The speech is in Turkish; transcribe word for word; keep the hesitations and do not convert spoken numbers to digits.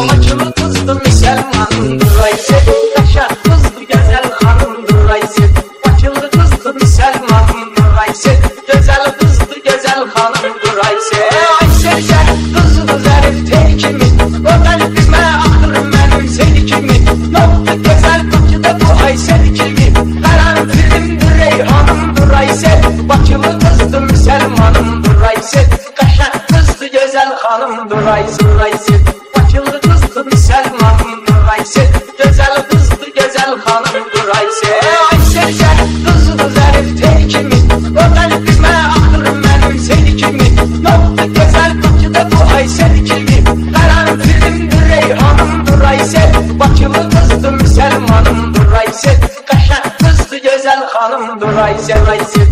Bakılı kızdı Müslümandır Aysel, yaşa kızdı güzel hanımdır Aysel. Bakılı kızdı Müslümandır Aysel, güzel kızdı güzel hanımdır Aysel. Aysel sen kızdı zarif tekimi, o kalbime ahır benim sevgimi. Nokta güzel Bakıda bu Aysel kimi, karantinimdir ey hanımdır Aysel. Bakılı kızdı Müslümandır Aysel, yaşa kızdı güzel hanımdır Aysel Aysel. Bakılı kızdı Müslümandır Aysel, güzel kızdı güzel hanımdır Aysel. Aysel sen kızdı zarif tekimi, o kalbime ahır benim sevgimi. Nokta güzel Bakıda bu Aysel kimi, karantinimdir ey hanımdır Aysel. Bakılı kızdı Müslümandır Aysel, yaşa kızdı güzel hanımdır Aysel Aysel.